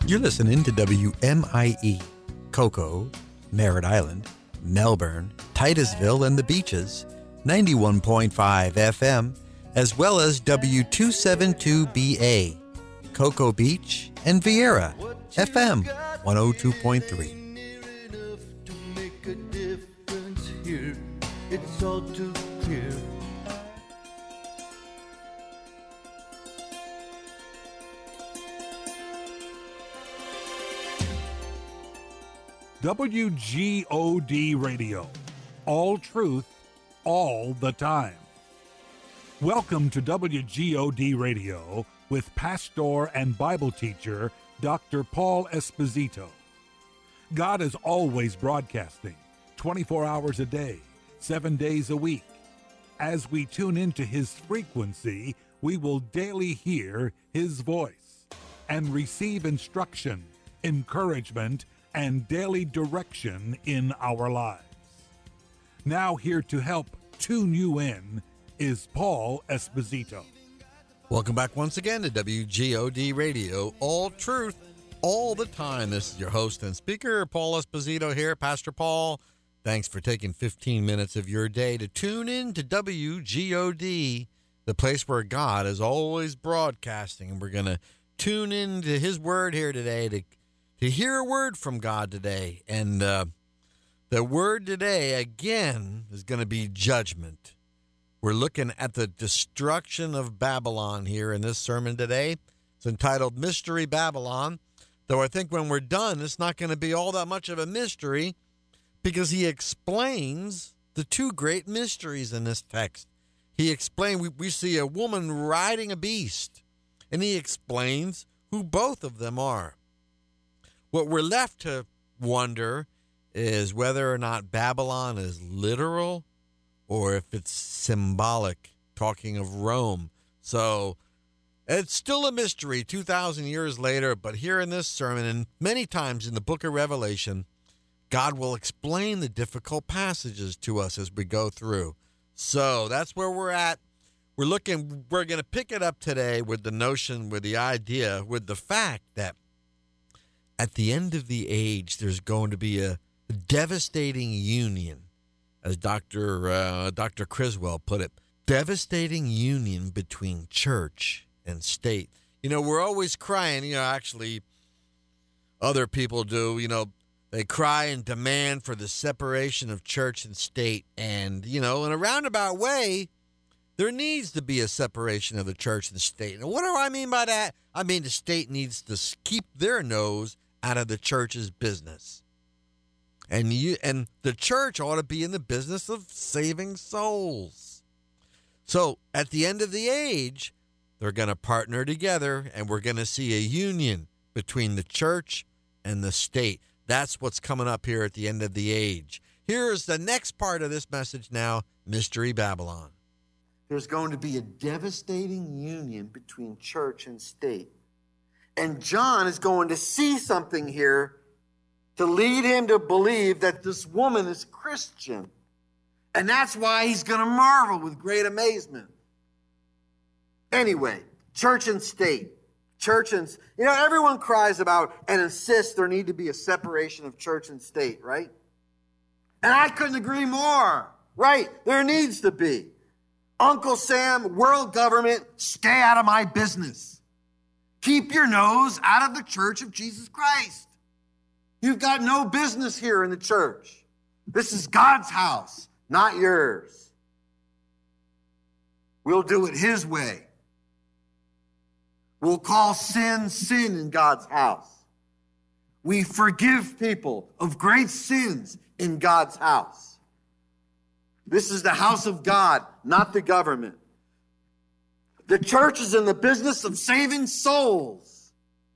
You're listening to WMIE, Cocoa, Merritt Island, Melbourne, Titusville, and the Beaches, 91.5 FM, as well as W272BA, Cocoa Beach, and Vieira, FM 102.3. It's all too clear. WGOD Radio. All truth, all the time. Welcome to WGOD Radio with pastor and Bible teacher Dr. Paul Esposito. God is always broadcasting 24 hours a day, 7 days a week. As we tune into His frequency, we will daily hear His voice and receive instruction, encouragement, and daily direction in our lives. Now here to help tune you in is Paul Esposito. Welcome back once again to WGOD Radio, all truth, all the time. This is your host and speaker, Paul Esposito here, Pastor Paul. Thanks for taking 15 minutes of your day to tune in to WGOD, the place where God is always broadcasting. And we're going to tune into His Word here today to hear a word from God today. And the word today, again, is going to be judgment. We're looking at the destruction of Babylon here in this sermon today. It's entitled Mystery Babylon, though I think when we're done, it's not going to be all that much of a mystery because he explains the two great mysteries in this text. He explained, we see a woman riding a beast, and he explains who both of them are. What we're left to wonder is whether or not Babylon is literal or if it's symbolic, talking of Rome. So it's still a mystery 2,000 years later, but here in this sermon and many times in the book of Revelation, God will explain the difficult passages to us as we go through. So that's where we're at. We're going to pick it up today with the notion, with the idea, with the fact that at the end of the age, there's going to be a devastating union, as Dr. Criswell put it, devastating union between church and state. You know, we're always crying, actually other people do, they cry and demand for the separation of church and state. And, in a roundabout way, there needs to be a separation of the church and state. And what do I mean by that? I mean the state needs to keep their nose out of the church's business. And the church ought to be in the business of saving souls. So at the end of the age, they're going to partner together, and we're going to see a union between the church and the state. That's what's coming up here at the end of the age. Here's the next part of this message now, Mystery Babylon. There's going to be a devastating union between church and state. And John is going to see something here to lead him to believe that this woman is Christian. And that's why he's going to marvel with great amazement. Anyway, church and state. Everyone cries about and insists there need to be a separation of church and state, right? And I couldn't agree more. Right, there needs to be. Uncle Sam, world government, stay out of my business. Keep your nose out of the church of Jesus Christ. You've got no business here in the church. This is God's house, not yours. We'll do it His way. We'll call sin, sin in God's house. We forgive people of great sins in God's house. This is the house of God, not the government. The church is in the business of saving souls.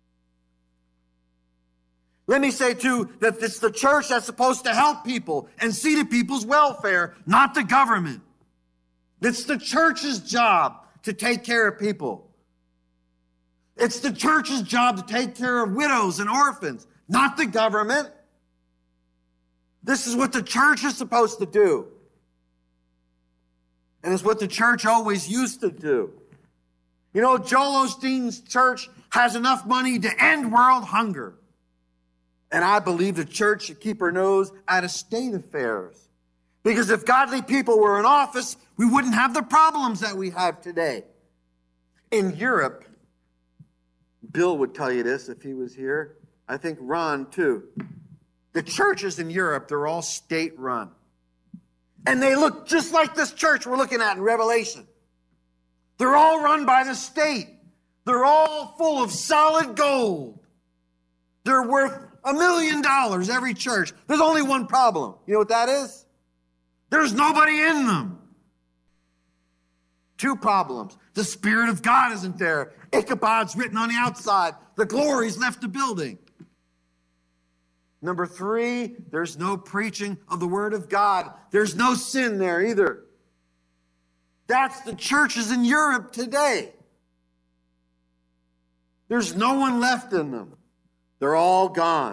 Let me say, too, that it's the church that's supposed to help people and see to people's welfare, not the government. It's the church's job to take care of people. It's the church's job to take care of widows and orphans, not the government. This is what the church is supposed to do. And it's what the church always used to do. You know, Joel Osteen's church has enough money to end world hunger. And I believe the church should keep her nose out of state affairs. Because if godly people were in office, we wouldn't have the problems that we have today. In Europe, Bill would tell you this if he was here. I think Ron too. The churches in Europe, they're all state-run. And they look just like this church we're looking at in Revelation. They're all run by the state. They're all full of solid gold. They're worth $1 million, every church. There's only one problem. You know what that is? There's nobody in them. 2 problems. The Spirit of God isn't there. Ichabod's written on the outside. The glory's left the building. Number 3, there's no preaching of the Word of God. There's no sin there either. That's the churches in Europe today. There's no one left in them. They're all gone.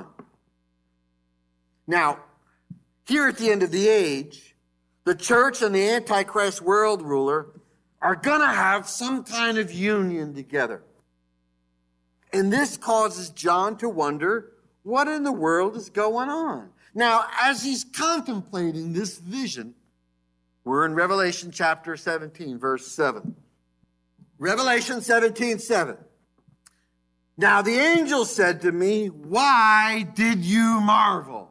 Now, here at the end of the age, the church and the Antichrist world ruler are going to have some kind of union together. And this causes John to wonder, what in the world is going on? Now, as he's contemplating this vision, we're in Revelation chapter 17, verse 7. Revelation 17:7. Now the angel said to me, why did you marvel?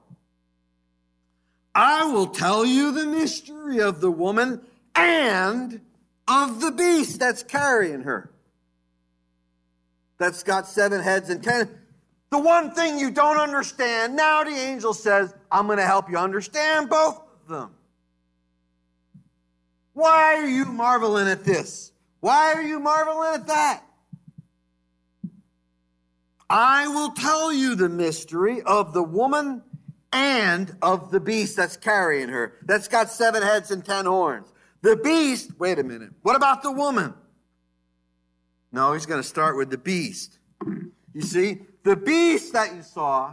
I will tell you the mystery of the woman and of the beast that's carrying her. That's got 7 heads and 10. The one thing you don't understand, now the angel says, I'm going to help you understand both of them. Why are you marveling at this? Why are you marveling at that? I will tell you the mystery of the woman and of the beast that's carrying her. That's got 7 heads and 10 horns. The beast, wait a minute. What about the woman? No, he's going to start with the beast. You see, the beast that you saw.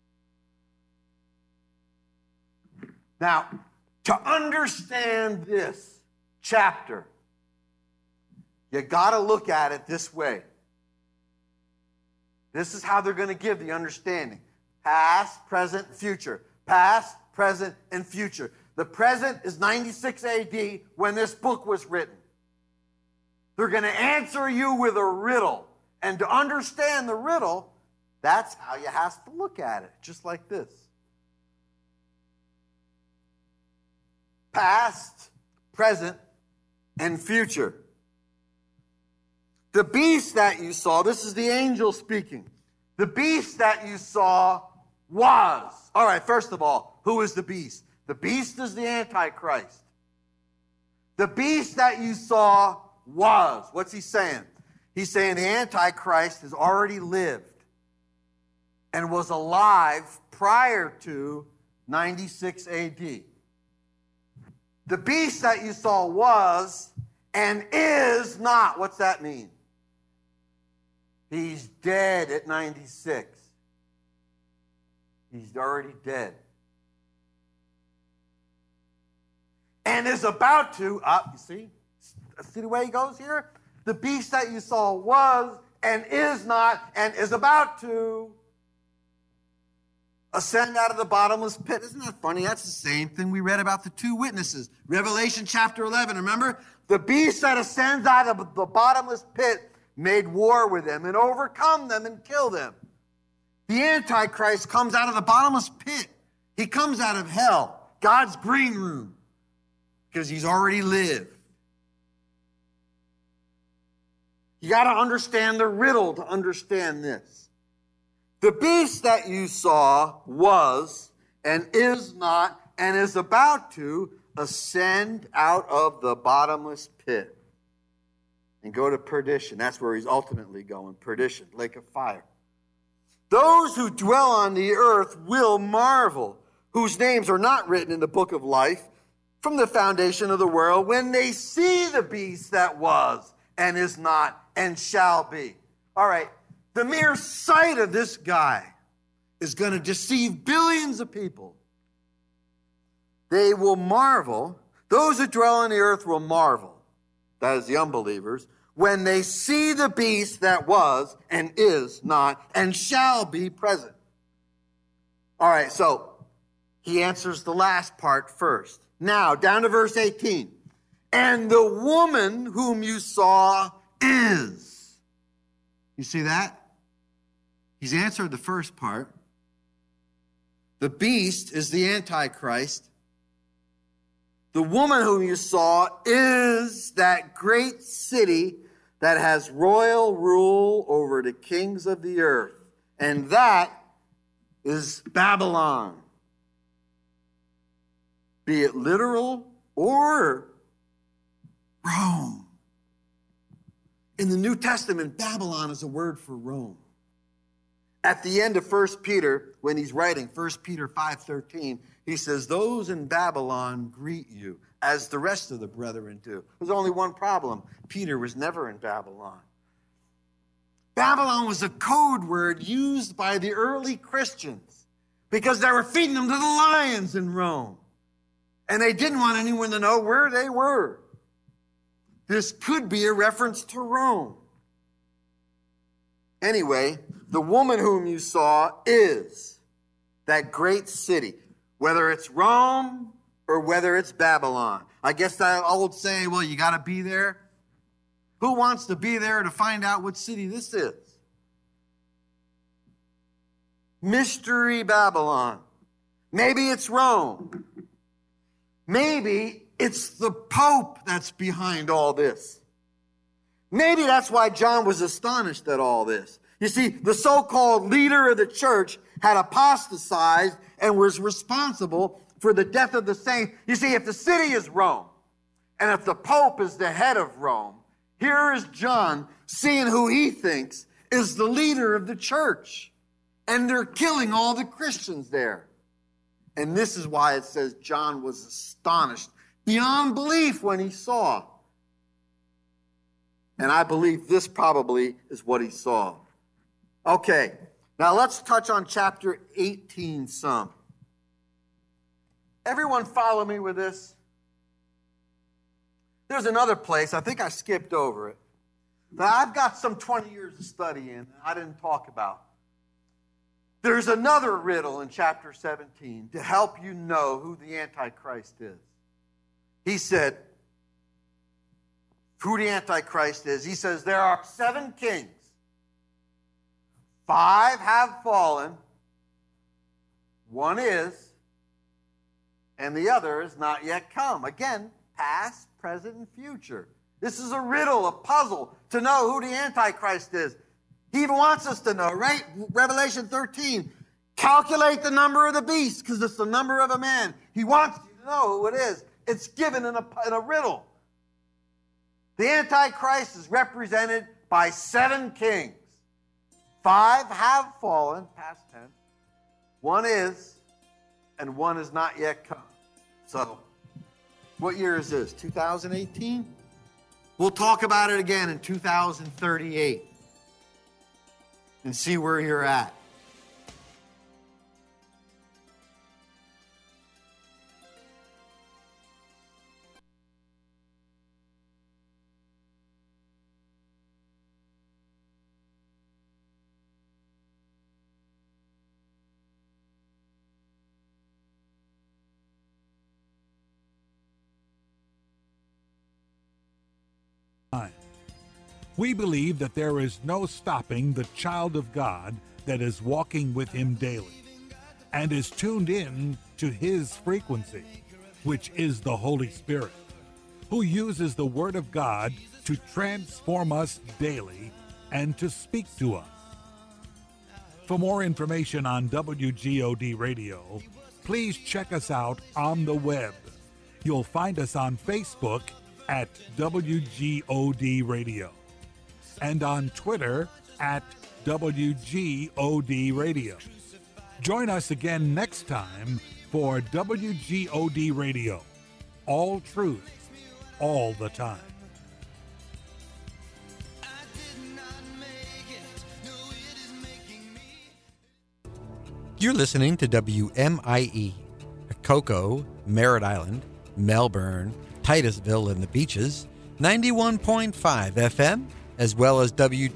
Now, to understand this chapter, you got to look at it this way. This is how they're going to give the understanding. Past, present, future. Past, present, and future. The present is 96 AD when this book was written. They're going to answer you with a riddle. And to understand the riddle, that's how you have to look at it, just like this. Past, present, and future. The beast that you saw, this is the angel speaking. The beast that you saw was. All right, first of all, who is the beast? The beast is the Antichrist. The beast that you saw was. What's he saying? He's saying the Antichrist has already lived and was alive prior to 96 AD. The beast that you saw was and is not. What's that mean? He's dead at 96. He's already dead. And is about to, you see the way he goes here? The beast that you saw was and is not and is about to ascend out of the bottomless pit. Isn't that funny? That's the same thing we read about the 2 witnesses. Revelation chapter 11, remember? The beast that ascends out of the bottomless pit made war with them and overcome them and kill them. The Antichrist comes out of the bottomless pit. He comes out of hell, God's green room, because he's already lived. You got to understand the riddle to understand this. The beast that you saw was and is not and is about to ascend out of the bottomless pit and go to perdition. That's where he's ultimately going, perdition, lake of fire. Those who dwell on the earth will marvel, whose names are not written in the book of life from the foundation of the world, when they see the beast that was and is not and shall be. All right, the mere sight of this guy is going to deceive billions of people. They will marvel. Those who dwell on the earth will marvel. That is the unbelievers. when they see the beast that was and is not and shall be present. All right, so he answers the last part first. Now, down to verse 18. And the woman whom you saw is. You see that? He's answered the first part. The beast is the Antichrist. The woman whom you saw is that great city that has royal rule over the kings of the earth. And that is Babylon. Be it literal or Rome. In the New Testament, Babylon is a word for Rome. At the end of 1 Peter, when he's writing 1 Peter 5:13, he says, those in Babylon greet you, as the rest of the brethren do. There's only one problem. Peter was never in Babylon. Babylon was a code word used by the early Christians because they were feeding them to the lions in Rome. And they didn't want anyone to know where they were. This could be a reference to Rome. Anyway, the woman whom you saw is that great city, whether it's Rome or whether it's Babylon. I guess that old saying, well, you got to be there. Who wants to be there to find out what city this is? Mystery Babylon. Maybe it's Rome. Maybe it's the Pope that's behind all this. Maybe that's why John was astonished at all this. You see, the so-called leader of the church had apostatized and was responsible for the death of the saints. You see, if the city is Rome, and if the Pope is the head of Rome, here is John seeing who he thinks is the leader of the church. And they're killing all the Christians there. And this is why it says John was astonished beyond belief when he saw. And I believe this probably is what he saw. Okay, now let's touch on chapter 18 some. Everyone follow me with this? There's another place, I think I skipped over it, that I've got some 20 years of study in that I didn't talk about. There's another riddle in chapter 17 to help you know who the Antichrist is. He said, who the Antichrist is. He says, there are 7 kings. 5 have fallen. 1 is. And the other is not yet come. Again, past, present, and future. This is a riddle, a puzzle to know who the Antichrist is. He even wants us to know, right? Revelation 13. Calculate the number of the beast because it's the number of a man. He wants you to know who it is. It's given in a riddle. The Antichrist is represented by 7 kings. 5 have fallen, past tense. 1 is, and 1 is not yet come. So, what year is this? 2018? We'll talk about it again in 2038 and see where you're at. We believe that there is no stopping the child of God that is walking with him daily and is tuned in to his frequency, which is the Holy Spirit, who uses the Word of God to transform us daily and to speak to us. For more information on WGOD Radio, please check us out on the web. You'll find us on Facebook at WGOD Radio and on Twitter at WGOD Radio. Join us again next time for WGOD Radio. All truth, all the time. You're listening to WMIE, Cocoa, Merritt Island, Melbourne, Titusville and the Beaches, 91.5 FM, as well as WTOL